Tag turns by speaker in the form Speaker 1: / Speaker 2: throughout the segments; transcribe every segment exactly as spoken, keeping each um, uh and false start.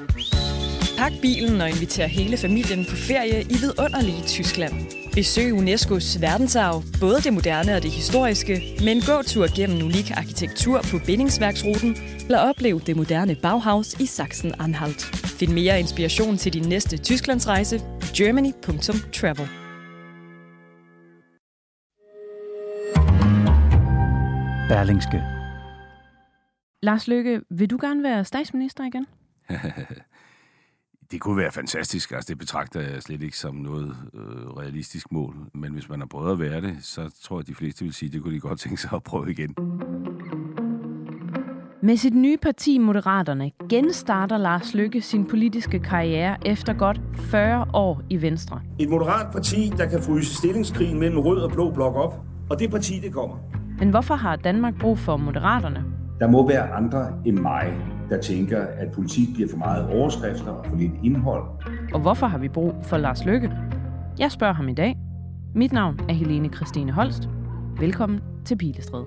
Speaker 1: Pak bilen og inviter hele familien på ferie i vidunderlige Tyskland. Besøg UNESCO's verdensarv, både det moderne og det historiske, med en gåtur gennem unik arkitektur på bindingsværksruten, eller oplev det moderne Bauhaus i Sachsen-Anhalt. Find mere inspiration til din næste Tysklandsrejse på germany punktum travel.
Speaker 2: Berlingske.
Speaker 3: Lars Løkke, vil du gerne være statsminister igen?
Speaker 4: Det kunne være fantastisk. Altså, det betragter jeg slet ikke som noget øh, realistisk mål. Men hvis man har prøvet at være det, så tror jeg, at de fleste vil sige, at det kunne de godt tænke sig at prøve igen.
Speaker 3: Med sit nye parti Moderaterne genstarter Lars Løkke sin politiske karriere efter godt fyrre år i Venstre.
Speaker 5: Et moderat parti, der kan fryse stillingskrigen mellem rød og blå blok op. Og det parti, det kommer.
Speaker 3: Men hvorfor har Danmark brug for Moderaterne?
Speaker 5: Der må være andre end mig, der tænker, at politik bliver for meget overskrifter og for lidt indhold.
Speaker 3: Og hvorfor har vi brug for Lars Løkke? Jeg spørger ham i dag. Mit navn er Helene Christine Holst. Velkommen til Pilestræde.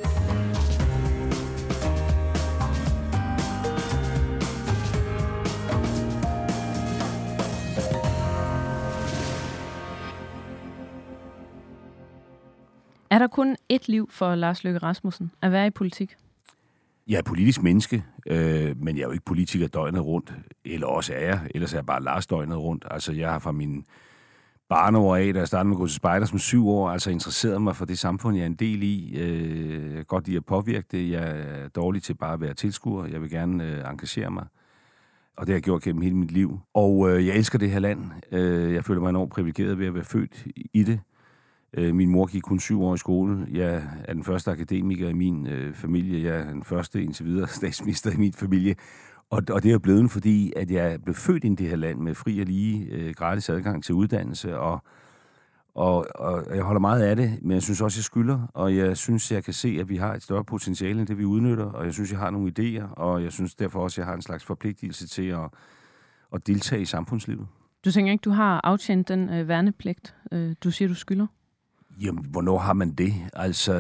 Speaker 3: Er der kun ét liv for Lars Løkke Rasmussen at være i politik?
Speaker 4: Jeg er politisk menneske, øh, men jeg er jo ikke politiker døgnet rundt. Eller også er jeg, ellers er jeg bare Lars døgnet rundt. Altså, jeg har fra min barneår af, da jeg startede med at gå til spejder som syv år, altså interesseret mig for det samfund, jeg er en del i. Øh, jeg kan godt lide at påvirke det. Jeg er dårlig til bare at være tilskuer. Jeg vil gerne øh, engagere mig. Og det har jeg gjort gennem hele mit liv. Og øh, jeg elsker det her land. Øh, jeg føler mig enormt privilegeret ved at være født i det. Min mor gik kun syv år i skole. Jeg er den første akademiker i min øh, familie. Jeg er den første indtil videre statsminister i min familie. Og, og det er blevet, fordi at jeg blev født i det her land med fri og lige øh, gratis adgang til uddannelse. Og, og, og jeg holder meget af det, men jeg synes også, jeg skylder. Og jeg synes, jeg kan se, at vi har et større potentiale, end det vi udnytter. Og jeg synes, jeg har nogle idéer. Og jeg synes derfor også, jeg har en slags forpligtelse til at, at deltage i samfundslivet.
Speaker 3: Du tænker ikke, du har aftjent den øh, værnepligt, øh, du siger, du skylder?
Speaker 4: Jamen, hvornår har man det? Altså,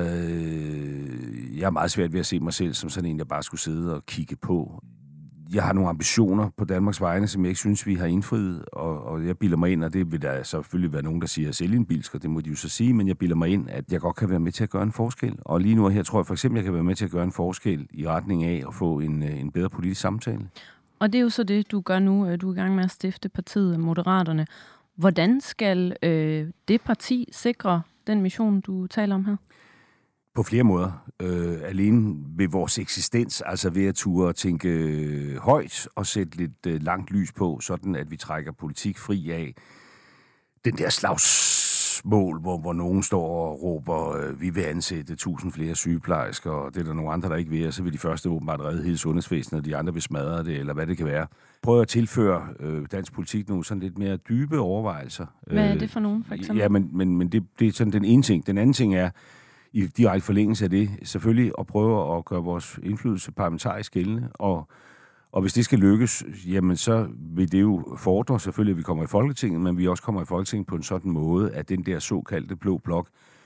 Speaker 4: øh, jeg er meget svært ved at se mig selv som sådan en, jeg bare skulle sidde og kigge på. Jeg har nogle ambitioner på Danmarks vegne, som jeg ikke synes, vi har indfriet, og, og jeg bilder mig ind, og det vil der selvfølgelig være nogen, der siger, at sælge en bilsk, og det må de jo så sige, men jeg bilder mig ind, at jeg godt kan være med til at gøre en forskel. Og lige nu her tror jeg for eksempel, at jeg kan være med til at gøre en forskel i retning af at få en, en bedre politisk samtale.
Speaker 3: Og det er jo så det, du gør nu. Du er i gang med at stifte partiet Moderaterne. Hvordan skal øh, det parti sikre den mission, du taler om her?
Speaker 4: På flere måder. Øh, alene ved vores eksistens, altså ved at ture tænke øh, højt og sætte lidt øh, langt lys på, sådan at vi trækker politik fri af den der slagsmål, hvor, hvor nogen står og råber, øh, vi vil ansætte tusind flere sygeplejersker, og det er der nogle andre, der ikke vil, og så vil de første åbenbart redde hele sundhedsvæsenet, og de andre vil smadre det, eller hvad det kan være. Prøv at tilføre øh, dansk politik nogle sådan lidt mere dybe overvejelser.
Speaker 3: Hvad er det for nogen, for eksempel?
Speaker 4: Ja, men, men, men det, det er sådan den ene ting. Den anden ting er, i direkte forlængelse af det, selvfølgelig at prøve at gøre vores indflydelse parlamentarisk gældende, og, og hvis det skal lykkes, jamen så vil det jo fordre selvfølgelig, at vi kommer i Folketinget, men vi også kommer i Folketinget på en sådan måde, at den der såkaldte blå blok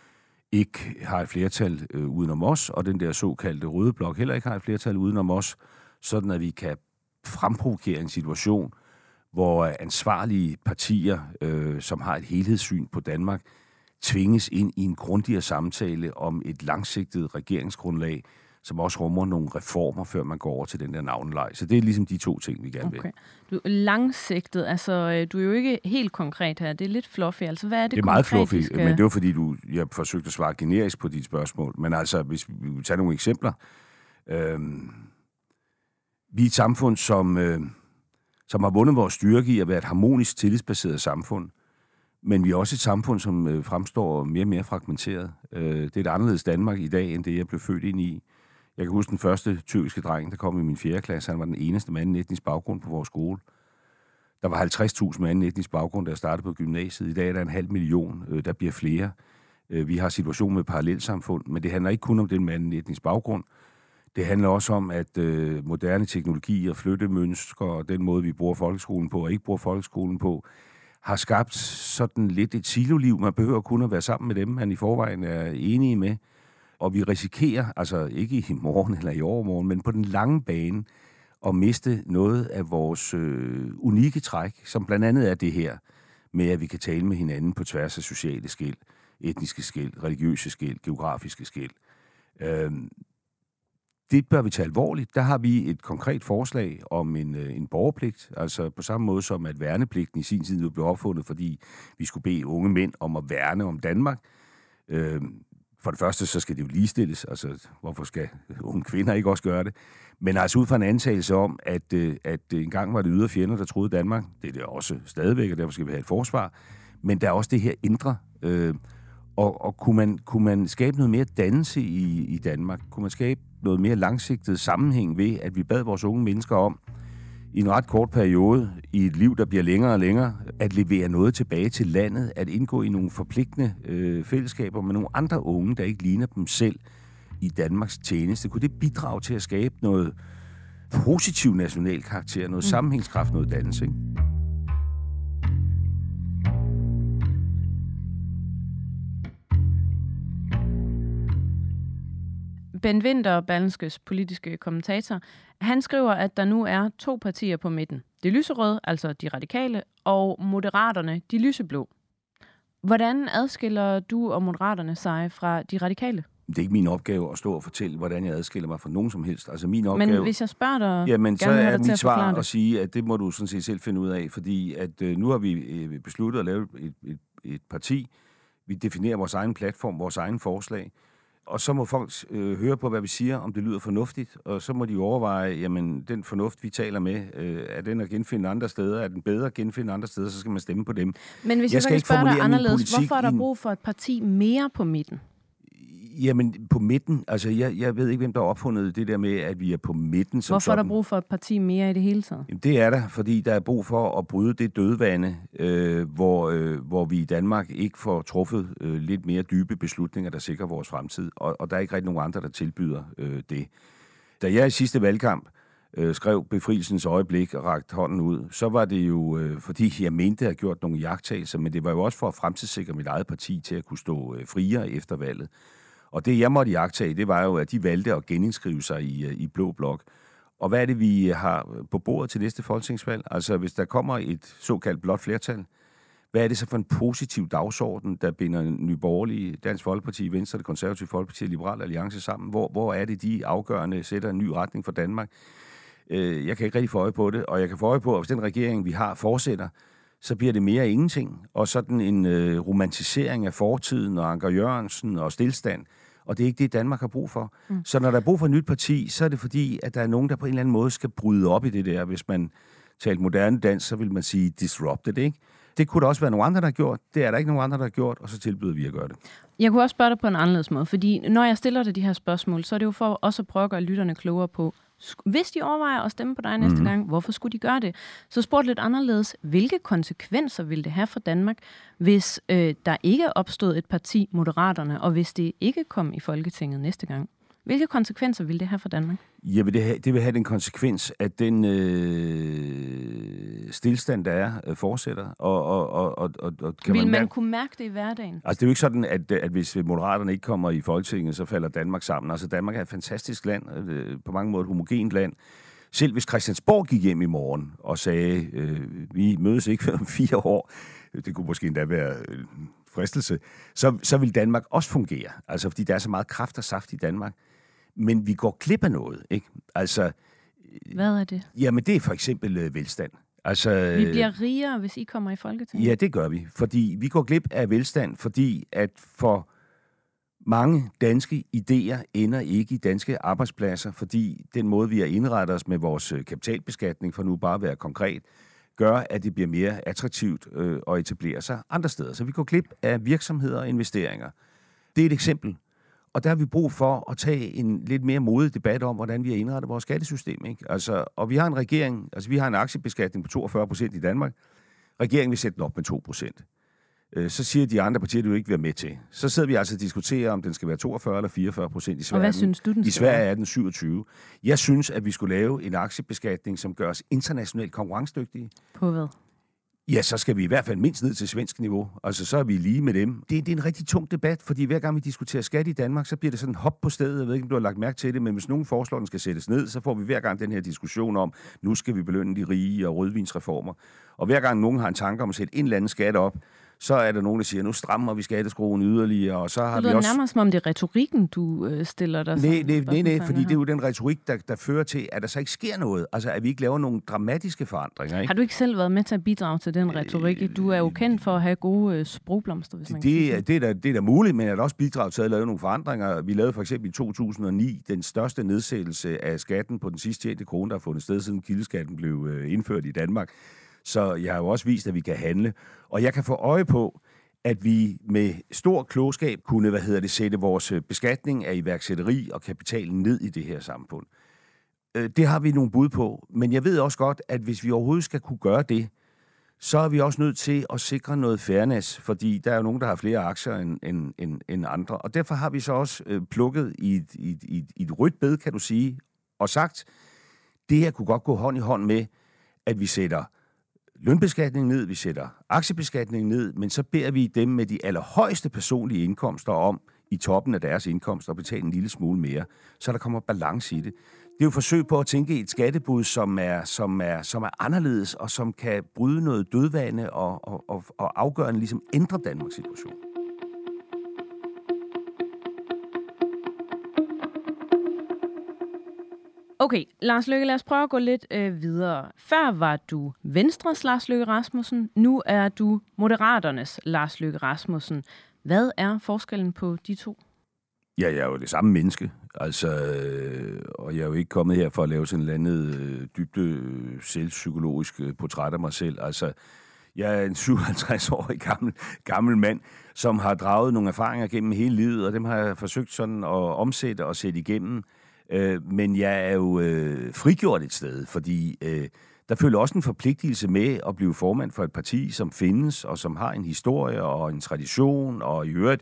Speaker 4: ikke har et flertal øh, udenom os, og den der såkaldte røde blok heller ikke har et flertal udenom os, sådan at vi kan fremprovokere en situation, hvor ansvarlige partier, øh, som har et helhedssyn på Danmark, tvinges ind i en grundigere samtale om et langsigtet regeringsgrundlag, som også rummer nogle reformer, før man går over til den der navneleg. Så det er ligesom de to ting, vi gerne vil.
Speaker 3: Okay. Du er langsigtet, altså du er jo ikke helt konkret her, det er lidt fluffy. Altså hvad er det,
Speaker 4: det er meget fluffy,
Speaker 3: skal...
Speaker 4: men det var fordi, du, jeg forsøgte at svare generisk på dit spørgsmål. Men altså, hvis vi tager nogle eksempler. Øhm, vi er et samfund, som, øh, som har vundet vores styrke i at være et harmonisk, tillidsbaseret samfund. Men vi er også et samfund, som øh, fremstår mere og mere fragmenteret. Øh, det er et anderledes Danmark i dag, end det, jeg blev født ind i. Jeg kan huske den første tyrkiske dreng, der kom i min fjerde klasse. Han var den eneste med anden etnisk baggrund på vores skole. Der var halvtreds tusind med anden etnisk baggrund, der startede på gymnasiet. I dag er der en halv million. Øh, der bliver flere. Øh, vi har situation med parallelsamfund, men det handler ikke kun om den med anden etnisk baggrund. Det handler også om, at øh, moderne teknologier, flyttemønstre og den måde, vi bruger folkeskolen på og ikke bruger folkeskolen på, har skabt sådan lidt et siloliv. Man behøver kun at være sammen med dem, man i forvejen er enige med. Og vi risikerer, altså ikke i morgen eller i overmorgen, men på den lange bane, at miste noget af vores øh, unikke træk, som blandt andet er det her, med at vi kan tale med hinanden på tværs af sociale skel, etniske skel, religiøse skel, geografiske skel. Øh, det bør vi tage alvorligt. Der har vi et konkret forslag om en, øh, en borgerpligt, altså på samme måde som at værnepligten i sin tid blev opfundet, fordi vi skulle bede unge mænd om at værne om Danmark. Øh, For det første, så skal det jo ligestilles. Altså, hvorfor skal unge kvinder ikke også gøre det? Men altså ud fra en antagelse om, at, at engang var det ydre fjender, der troede Danmark. Det er det også stadigvæk, og derfor skal vi have et forsvar. Men der er også det her indre. Øh, og og kunne, man, kunne man skabe noget mere dannelse i, i Danmark? Kunne man skabe noget mere langsigtet sammenhæng ved, at vi bad vores unge mennesker om, i en ret kort periode, i et liv, der bliver længere og længere, at levere noget tilbage til landet, at indgå i nogle forpligtende øh, fællesskaber med nogle andre unge, der ikke ligner dem selv i Danmarks tjeneste. Kunne det bidrage til at skabe noget positiv national karakter, noget sammenhængskraft, noget dannelse, ikke?
Speaker 3: Ben Winther, Berlingskes politiske kommentator, han skriver, at der nu er to partier på midten. Det lyserøde, altså de radikale, og Moderaterne, de lyseblå. Hvordan adskiller du og Moderaterne sig fra de radikale?
Speaker 4: Det er ikke min opgave at stå og fortælle, hvordan jeg adskiller mig fra nogen som helst. Altså min opgave...
Speaker 3: Men hvis jeg spørger dig...
Speaker 4: Jamen, så er mit svar
Speaker 3: at,
Speaker 4: at sige, at det må du sådan set selv finde ud af, fordi at øh, nu har vi øh, besluttet at lave et, et, et parti. Vi definerer vores egen platform, vores egen forslag. Og så må folk øh, høre på, hvad vi siger, om det lyder fornuftigt, og så må de overveje, jamen, den fornuft, vi taler med, øh, er den at genfinde andre steder, er den bedre at genfinde andre steder, så skal man stemme på dem.
Speaker 3: Men hvis jeg, jeg skal ikke spørge dig anderledes, hvorfor er der brug for et parti mere på midten?
Speaker 4: Jamen, på midten, altså, jeg, jeg ved ikke, hvem der har opfundet det der med, at vi er på midten. Som
Speaker 3: hvorfor er der brug for et parti mere i det hele taget?
Speaker 4: Jamen, det er der, fordi der er brug for at bryde det dødvande, øh, hvor, øh, hvor vi i Danmark ikke får truffet øh, lidt mere dybe beslutninger, der sikrer vores fremtid, og, og der er ikke rigtig nogen andre, der tilbyder øh, det. Da jeg i sidste valgkamp øh, skrev Befrielsens øjeblik og rakte hånden ud, så var det jo, øh, fordi jeg mente, at jeg havde gjort nogle iagttagelser, men det var jo også for at fremtidssikre mit eget parti til at kunne stå øh, friere efter valget. Og det, jeg måtte iagttage, det var jo, at de valgte at genindskrive sig i, i Blå Blok. Og hvad er det, vi har på bordet til næste folketingsvalg? Altså, hvis der kommer et såkaldt blåt flertal, hvad er det så for en positiv dagsorden, der binder Nye Borgerlige, Dansk Folkeparti, Venstre, Det Konservative Folkeparti og Liberal Alliance sammen? Hvor, hvor er det, de afgørende sætter en ny retning for Danmark? Øh, jeg kan ikke rigtig få øje på det, og jeg kan få øje på, at hvis den regering, vi har, fortsætter, så bliver det mere ingenting. Og sådan en øh, romantisering af fortiden og Anker Jørgensen og stilstand. Og det er ikke det, Danmark har brug for. Mm. Så når der er brug for et nyt parti, så er det fordi, at der er nogen, der på en eller anden måde skal bryde op i det der. Hvis man talte moderne dansk, så vil man sige disrupted, ikke? Det kunne der også være nogle andre, der har gjort. Det er der ikke nogen andre, der har gjort, og så tilbyder vi at gøre det.
Speaker 3: Jeg kunne også spørge dig på en anderledes måde, fordi når jeg stiller dig de her spørgsmål, så er det jo for også at prøve at gøre lytterne klogere på, hvis de overvejer at stemme på dig næste mm. gang, hvorfor skulle de gøre det? Så spurgte lidt anderledes, hvilke konsekvenser vil det have for Danmark, hvis øh, der ikke er opstået et parti, Moderaterne, og hvis det ikke kom i Folketinget næste gang? Hvilke konsekvenser vil det have for Danmark?
Speaker 4: Ja, vil det, have, det vil have den konsekvens, at den øh, stillstand, der er, øh, fortsætter. Og, og, og, og, og kan
Speaker 3: vil man,
Speaker 4: man
Speaker 3: man kunne mærke det i hverdagen?
Speaker 4: Altså, det er jo ikke sådan, at, at hvis Moderaterne ikke kommer i Folketinget, så falder Danmark sammen. Altså, Danmark er et fantastisk land, øh, på mange måder et homogent land. Selv hvis Christiansborg gik hjem i morgen og sagde, øh, vi mødes ikke om fire år, det kunne måske endda være øh, fristelse, så, så vil Danmark også fungere. Altså, fordi der er så meget kraft og saft i Danmark. Men vi går glip af noget, ikke? Altså...
Speaker 3: Hvad er det?
Speaker 4: Jamen, det er for eksempel øh, velstand. Altså,
Speaker 3: vi bliver rigere, hvis I kommer i Folketinget?
Speaker 4: Ja, det gør vi. Fordi vi går glip af velstand, fordi at for mange danske idéer ender ikke i danske arbejdspladser, fordi den måde, vi har indrettet os med vores kapitalbeskatning, for nu bare at være konkret, gør, at det bliver mere attraktivt øh, at etablere sig andre steder. Så vi går glip af virksomheder og investeringer. Det er et eksempel. Og der har vi brug for at tage en lidt mere modig debat om, hvordan vi har indrettet vores skattesystem, ikke? Altså, og vi har en regering, altså vi har en aktiebeskatning på toogfyrre procent i Danmark. Regeringen vil sætte den op med to procent. Så siger de andre partier, at du ikke vil være med til. Så sidder vi altså og diskuterer, om den skal være toogfyrre eller fireogfyrre procent i Sverige.
Speaker 3: Og hvad synes du, den
Speaker 4: I Sverige er den syvogtyve. Jeg synes, at vi skulle lave en aktiebeskatning, som gør os internationalt konkurrencedygtige.
Speaker 3: På hvad?
Speaker 4: Ja, så skal vi i hvert fald mindst ned til svensk niveau. Altså, så er vi lige med dem. Det, det er en rigtig tung debat, fordi hver gang vi diskuterer skat i Danmark, så bliver det sådan en hop på stedet. Jeg ved ikke, om du har lagt mærke til det, men hvis nogen foreslår, den skal sættes ned, så får vi hver gang den her diskussion om, nu skal vi belønne de rige og rødvinsreformer. Og hver gang nogen har en tanke om at sætte en eller anden skat op, så er der nogen, der siger, nu strammer vi skatteskruen yderligere, og så har
Speaker 3: det
Speaker 4: vi også...
Speaker 3: Det er nærmest som om det er retorikken, du øh, stiller dig.
Speaker 4: Nej, nej, nej, nej, fordi det er jo den retorik, der, der fører til, at der så ikke sker noget. Altså, at vi ikke laver nogle dramatiske forandringer. Ikke?
Speaker 3: Har du ikke selv været med til at bidrage til den retorik? Du er jo kendt for at have gode øh, sprogblomster, hvis man
Speaker 4: det,
Speaker 3: kan sige
Speaker 4: det. Det er, da, det er da muligt, men jeg har også bidraget til at lave nogle forandringer. Vi lavede for eksempel i to tusind og ni den største nedsættelse af skatten på den sidste tjente krone, der har fundet sted, siden kildeskatten blev øh, indført i Danmark. Så jeg har jo også vist, at vi kan handle. Og jeg kan få øje på, at vi med stor klogskab kunne, hvad hedder det, sætte vores beskatning af iværksætteri og kapitalen ned i det her samfund. Det har vi nogle bud på, men jeg ved også godt, at hvis vi overhovedet skal kunne gøre det, så er vi også nødt til at sikre noget fairness, fordi der er jo nogen, der har flere aktier end, end, end, end andre. Og derfor har vi så også øh, plukket i et, i, et, i, et, i et rødt bed, kan du sige, og sagt, det her kunne godt gå hånd i hånd med, at vi sætter lønbeskatningen ned, vi sætter aktiebeskatningen ned, men så beder vi dem med de allerhøjeste personlige indkomster om i toppen af deres indkomst at betale en lille smule mere, så der kommer balance i det. Det er jo et forsøg på at tænke et skattebud, som er, som er, som er anderledes, og som kan bryde noget dødvande og, og, og, og afgørende ligesom ændre Danmarks situation.
Speaker 3: Okay, Lars Løkke, lad os prøve at gå lidt øh, videre. Før var du Venstres Lars Løkke Rasmussen, nu er du Moderaternes Lars Løkke Rasmussen. Hvad er forskellen på de to?
Speaker 4: Ja, jeg er jo det samme menneske, altså, øh, og jeg er jo ikke kommet her for at lave sådan et eller andet øh, dybde selvpsykologisk øh, portræt af mig selv. Altså, jeg er en syvoghalvtreds-årig gammel, gammel mand, som har draget nogle erfaringer gennem hele livet, og dem har jeg forsøgt sådan at omsætte og sætte igennem. Øh, men jeg er jo øh, frigjort et sted, fordi øh, der følger også en forpligtelse med at blive formand for et parti, som findes, og som har en historie og en tradition, og i øvrigt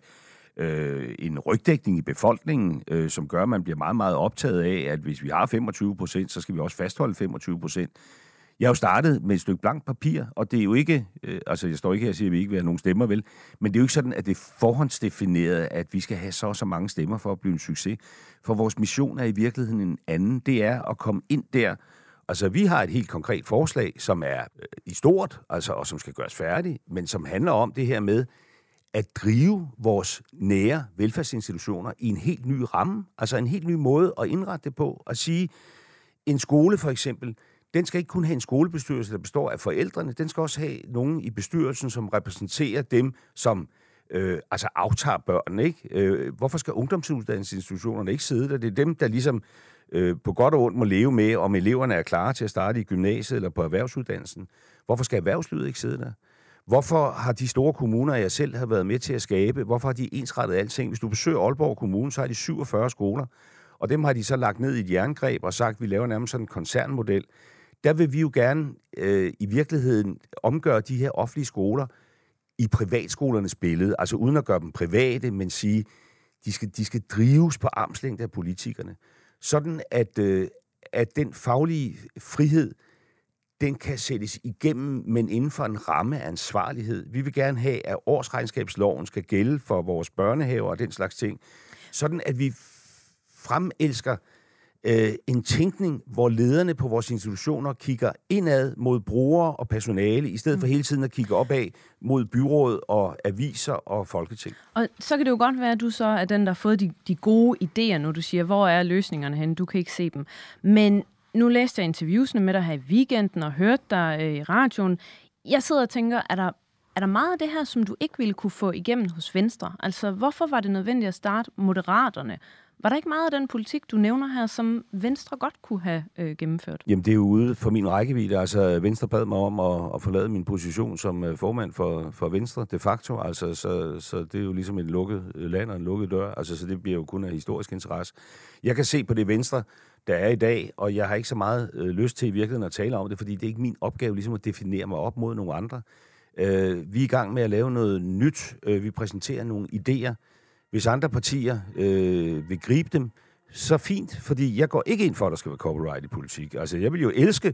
Speaker 4: øh, en rygdækning i befolkningen, øh, som gør, at man bliver meget, meget optaget af, at hvis vi har femogtyve procent, så skal vi også fastholde femogtyve procent. Jeg har jo startet med et stykke blankt papir, og det er jo ikke, øh, altså jeg står ikke her og siger, at vi ikke vil have nogen stemmer, vel, men det er jo ikke sådan, at det er forhåndsdefineret, at vi skal have så og så mange stemmer for at blive en succes. For vores mission er i virkeligheden en anden. Det er at komme ind der. Altså vi har et helt konkret forslag, som er øh, i stort, altså, og som skal gøres færdigt, men som handler om det her med at drive vores nære velfærdsinstitutioner i en helt ny ramme, altså en helt ny måde at indrette det på, at sige, en skole for eksempel, den skal ikke kun have en skolebestyrelse, der består af forældrene. Den skal også have nogen i bestyrelsen, som repræsenterer dem, som øh, altså aftager børnene. Ikke? Øh, hvorfor skal ungdomsuddannelsesinstitutionerne ikke sidde der? Det er dem, der ligesom øh, på godt og ondt må leve med, om eleverne er klar til at starte i gymnasiet eller på erhvervsuddannelsen. Hvorfor skal erhvervslivet ikke sidde der? Hvorfor har de store kommuner, jeg selv har været med til at skabe, hvorfor har de ensrettet alting? Hvis du besøger Aalborg Kommune, så har de syvogfyrre skoler, og dem har de så lagt ned i et jerngreb og sagt, at vi laver nærmest sådan en koncernmodel. Der vil vi jo gerne øh, i virkeligheden omgøre de her offentlige skoler i privatskolernes billede, altså uden at gøre dem private, men sige, de skal, de skal drives på armslængde af politikerne. Sådan at, øh, at den faglige frihed, den kan sættes igennem, men inden for en ramme af ansvarlighed. Vi vil gerne have, at årsregnskabsloven skal gælde for vores børnehaver og den slags ting, sådan at vi fremelsker øh, en tænkning, hvor lederne på vores institutioner kigger indad mod brugere og personale, i stedet for hele tiden at kigge opad mod byråd og aviser og folketing. Og
Speaker 3: så kan det jo godt være, at du så er den, der har fået de, de gode idéer, når du siger, hvor er løsningerne henne? Du kan ikke se dem. Men nu læste jeg interviewsene med dig her i weekenden og hørte dig øh, i radioen. Jeg sidder og tænker, er der, er der meget af det her, som du ikke ville kunne få igennem hos Venstre? Altså, hvorfor var det nødvendigt at starte Moderaterne? Var der ikke meget af den politik, du nævner her, som Venstre godt kunne have øh, gennemført?
Speaker 4: Jamen, det er jo ude for min rækkevidde. Altså, Venstre bad mig om at, at forlade min position som øh, formand for, for Venstre, de facto. Altså, så, så det er jo ligesom et lukket land og en lukket dør. Altså, så det bliver jo kun af historisk interesse. Jeg kan se på det Venstre, der er i dag, og jeg har ikke så meget øh, lyst til i virkeligheden at tale om det, fordi det er ikke min opgave ligesom at definere mig op mod nogle andre. Øh, vi er i gang med at lave noget nyt. Øh, vi præsenterer nogle idéer. Hvis andre partier øh, vil gribe dem, så fint, fordi jeg går ikke ind for, at der skal være copyright i politik. Altså, jeg vil jo elske,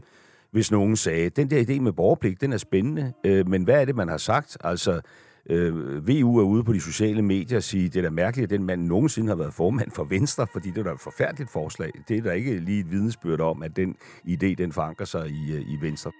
Speaker 4: hvis nogen sagde, den der idé med borgerpligt, den er spændende, øh, men hvad er det, man har sagt? Altså, øh, V U er ude på de sociale medier og sige, det er da mærkeligt, at den mand nogensinde har været formand for Venstre, fordi det er da et forfærdeligt forslag. Det er da ikke lige et vidnesbyrd om, at den idé, den forankrer sig i, i Venstre.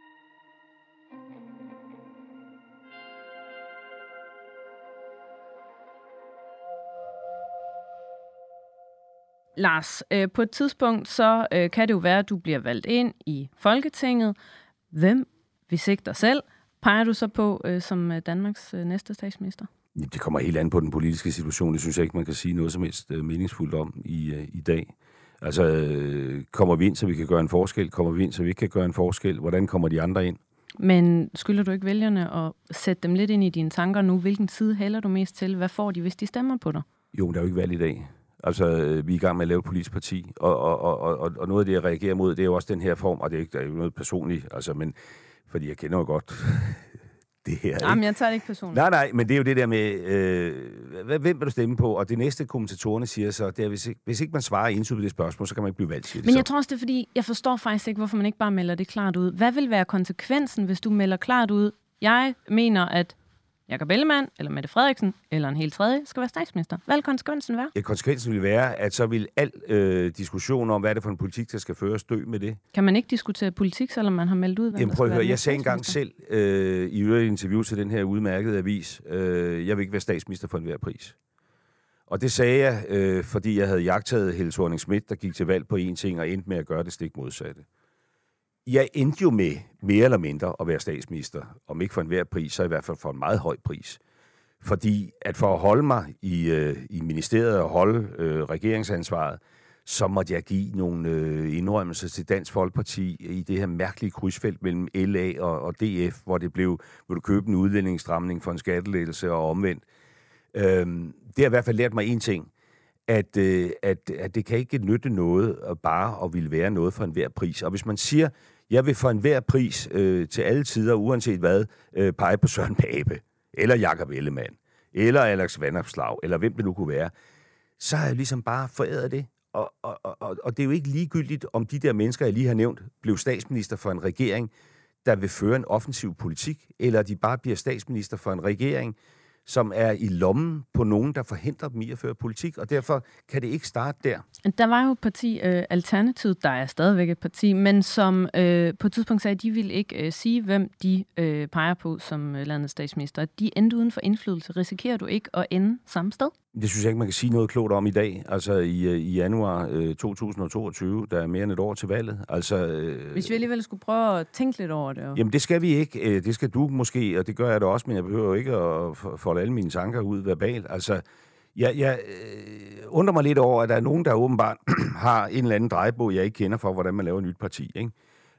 Speaker 3: Lars, øh, på et tidspunkt, så øh, kan det jo være, at du bliver valgt ind i Folketinget. Hvem, hvis ikke dig selv, peger du så på øh, som Danmarks øh, næste statsminister?
Speaker 4: Det kommer helt an på den politiske situation. Det synes jeg ikke, man kan sige noget som helst øh, meningsfuldt om i, øh, i dag. Altså, øh, kommer vi ind, så vi kan gøre en forskel? Kommer vi ind, så vi ikke kan gøre en forskel? Hvordan kommer de andre ind?
Speaker 3: Men skylder du ikke vælgerne at sætte dem lidt ind i dine tanker nu? Hvilken side hælder du mest til? Hvad får de, hvis de stemmer på dig?
Speaker 4: Jo, der er jo ikke valg i dag. Altså, vi er i gang med at lave et politisk parti, og, og, og, og, og noget af det, jeg reagerer mod, det er jo også den her form, og det er, ikke, der er jo noget personligt, altså, men fordi jeg kender jo godt det her.
Speaker 3: Jamen, jeg tager det ikke personligt.
Speaker 4: Nej, nej, men det er jo det der med, øh, hvem vil du stemme på? Og det næste kommentatorerne siger så, det er, hvis ikke, hvis ikke man svarer entydigt på det spørgsmål, så kan man ikke blive valgt, siger de.
Speaker 3: Men jeg tror også, det er fordi, jeg forstår faktisk ikke, hvorfor man ikke bare melder det klart ud. Hvad vil være konsekvensen, hvis du melder klart ud, jeg mener, at Jakob Ellemann, eller Mette Frederiksen, eller en helt tredje, skal være statsminister? Hvad vil konsekvensen være?
Speaker 4: Ja, konsekvensen vil være, at så vil al øh, diskussion om, hvad er det for en politik, der skal føres, dø med det.
Speaker 3: Kan man ikke diskutere politik, selvom man har meldt ud, hvad
Speaker 4: Jamen,
Speaker 3: der
Speaker 4: prøv at
Speaker 3: skal
Speaker 4: høre,
Speaker 3: være
Speaker 4: jeg sagde engang selv øh, i øvrigt interview til den her udmærkede avis, øh, jeg vil ikke være statsminister for enhver pris. Og det sagde jeg, øh, fordi jeg havde jagtaget Helle Thorning-Schmidt, der gik til valg på én ting, og endte med at gøre det stik modsatte. Jeg endte jo med mere eller mindre at være statsminister, om ikke for enhver pris, så i hvert fald for en meget høj pris. Fordi at for at holde mig i, øh, i ministeriet og holde øh, regeringsansvaret, så måtte jeg give nogle øh, indrømmelser til Dansk Folkeparti i det her mærkelige krydsfelt mellem L A og, og D F, hvor det blev, hvor du købte en udlændingsstramning for en skattelettelse og omvendt. Øhm, det har i hvert fald lært mig en ting, at, øh, at, at det kan ikke nytte noget at bare at ville være noget for enhver pris. Og hvis man siger, jeg vil for enhver pris øh, til alle tider, uanset hvad, øh, pege på Søren Pape, eller Jakob Ellemann, eller Alex Vanopslagh, eller hvem det nu kunne være, så har jeg ligesom bare foræret det. Og, og, og, og det er jo ikke ligegyldigt, om de der mennesker, jeg lige har nævnt, blev statsminister for en regering, der vil føre en offensiv politik, eller de bare bliver statsminister for en regering, som er i lommen på nogen, der forhindrer dem i at føre politik, og derfor kan det ikke starte der.
Speaker 3: Der var jo et parti, øh, Alternativet, der er stadigvæk et parti, men som øh, på et tidspunkt sagde, at de ville ikke øh, sige, hvem de øh, peger på som øh, landets statsminister. De endte uden for indflydelse. Risikerer du ikke at ende samme sted?
Speaker 4: Det synes jeg ikke, man kan sige noget klogt om i dag. Altså i, i januar øh, to tusind og toogtyve, der er mere end et år til valget. Altså, øh,
Speaker 3: Hvis vi alligevel skulle prøve at tænke lidt over det. Jo.
Speaker 4: Jamen det skal vi ikke. Det skal du måske, og det gør jeg da også, men jeg behøver jo ikke at folde alle mine tanker ud verbalt. Altså, jeg, jeg øh, undrer mig lidt over, at der er nogen, der åbenbart har en eller anden drejebog, jeg ikke kender for, hvordan man laver et nyt parti, ikke?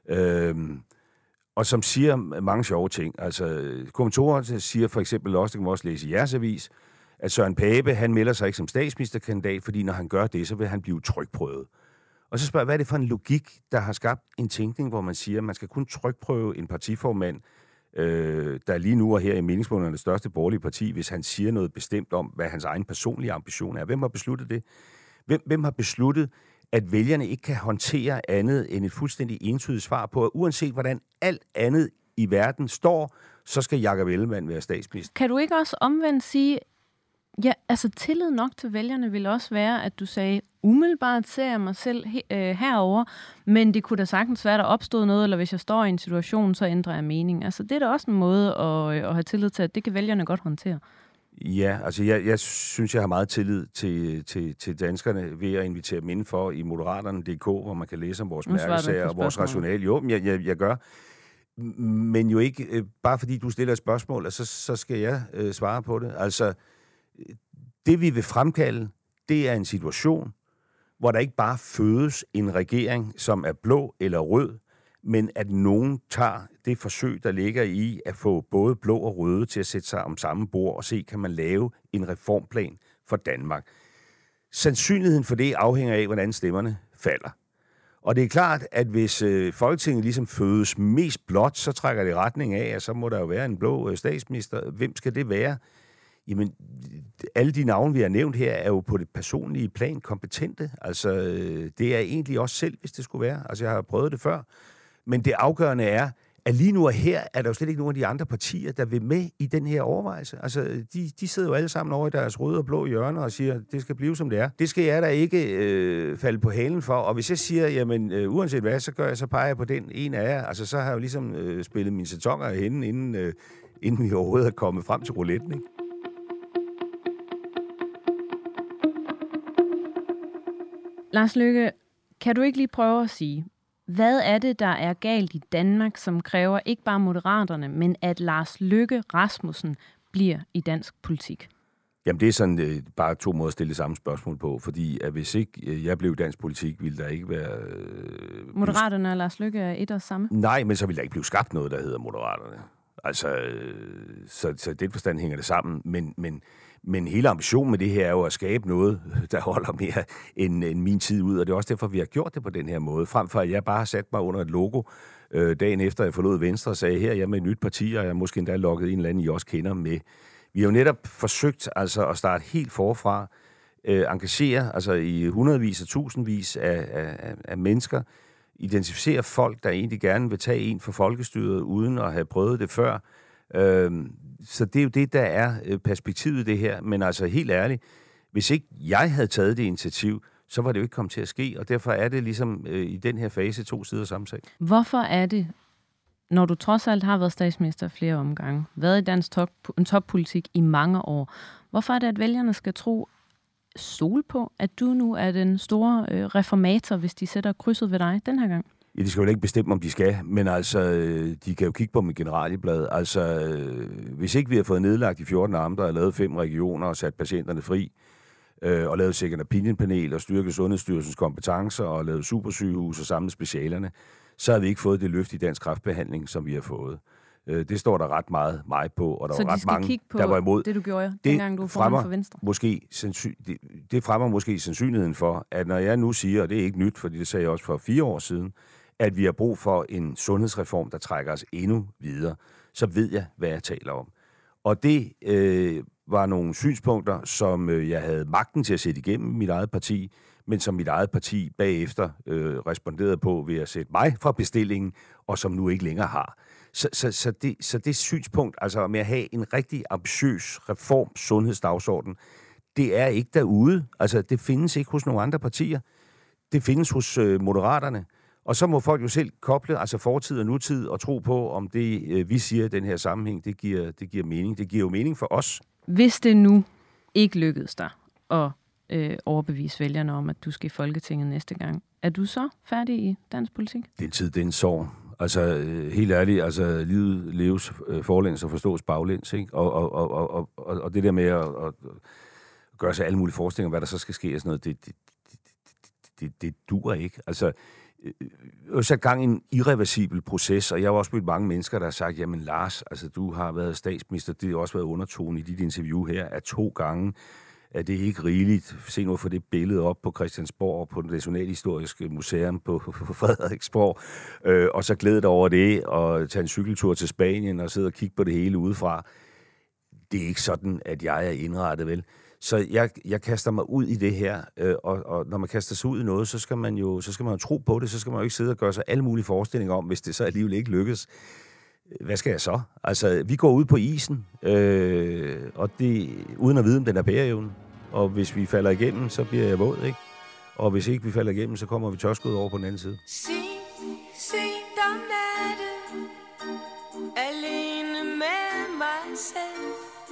Speaker 4: Øhm, og som siger mange sjove ting. Altså, kommentatorer siger for eksempel også, det kan man også læse i jeres avis, at Søren Pape, han melder sig ikke som statsministerkandidat, fordi når han gør det, så vil han blive trykprøvet. Og så spørger jeg, hvad er det for en logik, der har skabt en tænkning, hvor man siger, at man skal kun trykprøve en partiformand, øh, der lige nu er her i meningsmålene det største borgerlige parti, hvis han siger noget bestemt om, hvad hans egen personlige ambition er. Hvem har besluttet det? Hvem, hvem har besluttet, at vælgerne ikke kan håndtere andet end et fuldstændig entydigt svar på, at uanset hvordan alt andet i verden står, så skal Jakob Ellemann være statsminister?
Speaker 3: Kan du ikke også omvendt sige, ja, altså tillid nok til vælgerne vil også være, at du sagde, umiddelbart ser jeg mig selv he- øh, herover, men det kunne da sagtens være, der opstod noget, eller hvis jeg står i en situation, så ændrer jeg mening. Altså det er da også en måde at, at have tillid til, at det kan vælgerne godt håndtere.
Speaker 4: Ja, altså jeg, jeg synes, jeg har meget tillid til, til, til danskerne ved at invitere dem indenfor i Moderaterne punktum d k, hvor man kan læse om vores mærkesager og vores rationale. Jo, jeg, jeg, jeg gør. Men jo ikke, øh, bare fordi du stiller et spørgsmål, så, så skal jeg øh, svare på det. Altså, det vi vil fremkalde, det er en situation, hvor der ikke bare fødes en regering, som er blå eller rød, men at nogen tager det forsøg, der ligger i at få både blå og røde til at sætte sig om samme bord og se, kan man lave en reformplan for Danmark. Sandsynligheden for det afhænger af, hvordan stemmerne falder. Og det er klart, at hvis øh, Folketinget ligesom fødes mest blåt, så trækker det i retning af, at så må der jo være en blå øh, statsminister. Hvem skal det være? Jamen, alle de navne, vi har nævnt her, er jo på det personlige plan kompetente. Altså, det er egentlig også selv, hvis det skulle være. Altså, jeg har prøvet det før.
Speaker 6: Men det afgørende er, at lige nu og her er der jo slet ikke nogen af de andre partier, der vil med i den her overvejelse. Altså, de, de sidder jo alle sammen over i deres røde og blå hjørner og siger, det skal blive, som det er. Det skal jeg da ikke øh, falde på halen for. Og hvis jeg siger, jamen, øh, uanset hvad, så gør jeg, så peger jeg på den en af jer. Altså, så har jeg jo ligesom øh, spillet mine sætoner henne, inden, øh, inden vi overhovedet er kommet frem til rouletten, ikke?
Speaker 3: Lars Løkke, kan du ikke lige prøve at sige, hvad er det, der er galt i Danmark, som kræver ikke bare Moderaterne, men at Lars Løkke Rasmussen bliver i dansk politik?
Speaker 4: Jamen, det er sådan øh, bare to måder at stille det samme spørgsmål på, fordi at hvis ikke øh, jeg blev i dansk politik, ville der ikke være... Øh,
Speaker 3: Moderaterne og Lars Løkke er et og samme?
Speaker 4: Nej, men så ville der ikke blive skabt noget, der hedder Moderaterne. Altså, øh, så, så i den forstand hænger det sammen, men... men Men hele ambitionen med det her er jo at skabe noget, der holder mere end, end min tid ud, og det er også derfor, vi har gjort det på den her måde. Frem for at jeg bare har sat mig under et logo øh, dagen efter, jeg forlod Venstre og sagde, her jeg er med et nyt parti, og jeg har måske endda lukket en eller anden, I også kender med. Vi har jo netop forsøgt altså, at starte helt forfra, øh, engagere altså, i hundredvis og tusindvis af, af, af mennesker, identificere folk, der egentlig gerne vil tage en for folkestyret, uden at have prøvet det før. Øh, Så det er jo det, der er perspektivet i det her. Men altså helt ærligt, hvis ikke jeg havde taget det initiativ, så var det jo ikke kommet til at ske. Og derfor er det ligesom øh, i den her fase to sider samme sag.
Speaker 3: Hvorfor er det, når du trods alt har været statsminister flere omgange, været i dansk top, en toppolitik i mange år, hvorfor er det, at vælgerne skal tro, stole på, at du nu er den store øh, reformator, hvis de sætter krydset ved dig den her gang?
Speaker 4: Ja, de skal jo ikke bestemme, om de skal, men altså, de kan jo kigge på mit generalieblad. Altså, hvis ikke vi har fået nedlagt de fjorten amter og lavet fem regioner og sat patienterne fri, øh, og lavet second opinion-panel og styrket Sundhedsstyrelsens kompetencer og lavet supersygehus og samlet specialerne, så har vi ikke fået det løft i dansk kræftbehandling, som vi har fået. Øh, det står der ret meget mig på, og der
Speaker 3: så
Speaker 4: var
Speaker 3: de
Speaker 4: ret
Speaker 3: skal
Speaker 4: mange,
Speaker 3: kigge på
Speaker 4: der var imod.
Speaker 3: Det, du gjorde,
Speaker 4: det
Speaker 3: dengang du var formand for Venstre?
Speaker 4: Måske, det, det fremmer måske sandsynligheden for, at når jeg nu siger, og det er ikke nyt, fordi det sagde jeg også for fire år siden, at vi har brug for en sundhedsreform, der trækker os endnu videre, så ved jeg, hvad jeg taler om. Og det øh, var nogle synspunkter, som øh, jeg havde magten til at sætte igennem mit eget parti, men som mit eget parti bagefter øh, responderede på ved at sætte mig fra bestillingen, og som nu ikke længere har. Så, så, så, det, så det synspunkt, altså med at have en rigtig ambitiøs reform sundhedsdagsorden, det er ikke derude. Altså, det findes ikke hos nogle andre partier. Det findes hos øh, Moderaterne. Og så må folk jo selv koble altså fortid og nutid og tro på, om det, øh, vi siger i den her sammenhæng, det giver, det giver mening. Det giver jo mening for os.
Speaker 3: Hvis det nu ikke lykkedes dig at øh, overbevise vælgerne om, at du skal i Folketinget næste gang, er du så færdig i dansk politik?
Speaker 4: Den tid, den sorg. Altså, øh, helt ærligt, altså, livet leves øh, forlæns og forstås baglæns, ikke? Og, og, og, og, og, og det der med at, at gøre sig alle mulige forestillinger, hvad der så skal ske og sådan noget, det, det, det, det, det, det dur ikke. Altså, jeg har sat gang i en irreversibel proces, og jeg har også mødt mange mennesker, der har sagt, jamen Lars, altså du har været statsminister, det har også været undertone i dit interview her, at to gange er det ikke rigeligt. Se nu at få det billede op på Christiansborg, på det Nationalhistoriske Museum på Frederiksborg, øh, og så glæde dig over det, og tage en cykeltur til Spanien, og sidde og kigge på det hele udefra. Det er ikke sådan, at jeg er indrettet, vel? Så jeg, jeg kaster mig ud i det her, øh, og, og når man kaster sig ud i noget, så skal man jo så skal man jo tro på det, så skal man jo ikke sidde og gøre sig alle mulige forestillinger om, hvis det så alligevel ikke lykkes. Hvad skal jeg så? Altså, vi går ud på isen, øh, og det uden at vide, om den er bæreevnen. Og hvis vi falder igennem, så bliver jeg våd, ikke? Og hvis ikke vi falder igennem, så kommer vi tørskud over på den anden side.
Speaker 7: Se, sent om natten, alene med mig selv.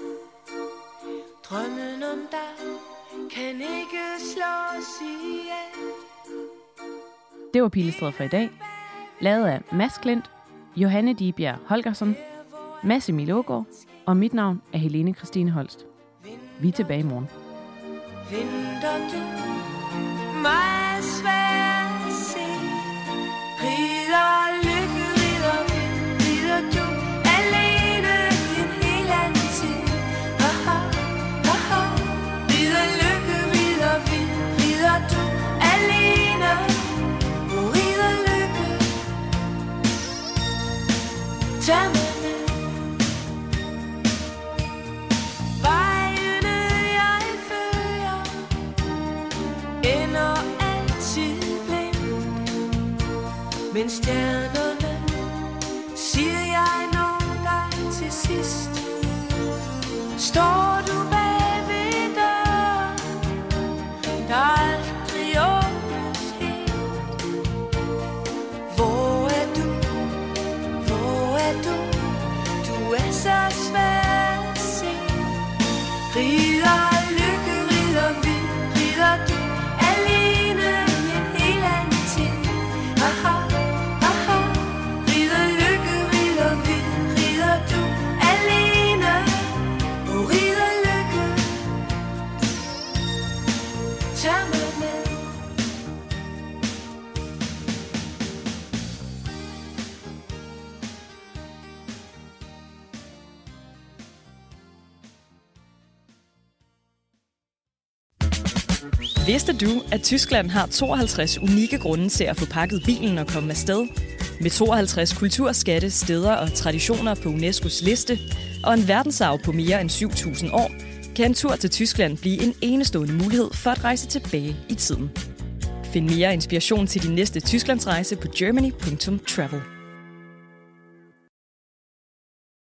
Speaker 7: Drømmen om dig kan ikke slås ihjel.
Speaker 3: Det var Pilestræde for i dag. Lavet af Mads Klint, Johanne Dibjerg Holgersen, Mads Emil Aagaard, og mit navn er Helene Christine Holst. Vi er tilbage i morgen.
Speaker 7: Venter du mig svært at se? Rider lykke, rider vind, rider du alene i en helt anden tid? Haha, haha. Rider lykke, rider vind, rider du alene? Hvor rider lykke? Tag mig med. Vejene jeg følger ender altid blindt, men stjernerne
Speaker 1: Vidste du, at Tyskland har tooghalvtreds unikke grunde til at få pakket bilen og komme afsted? Med tooghalvtreds kulturskatte, steder og traditioner på UNESCO's liste, og en verdensarv på mere end syv tusind år, kan en tur til Tyskland blive en enestående mulighed for at rejse tilbage i tiden. Find mere inspiration til din næste Tysklandsrejse på germany punktum travel.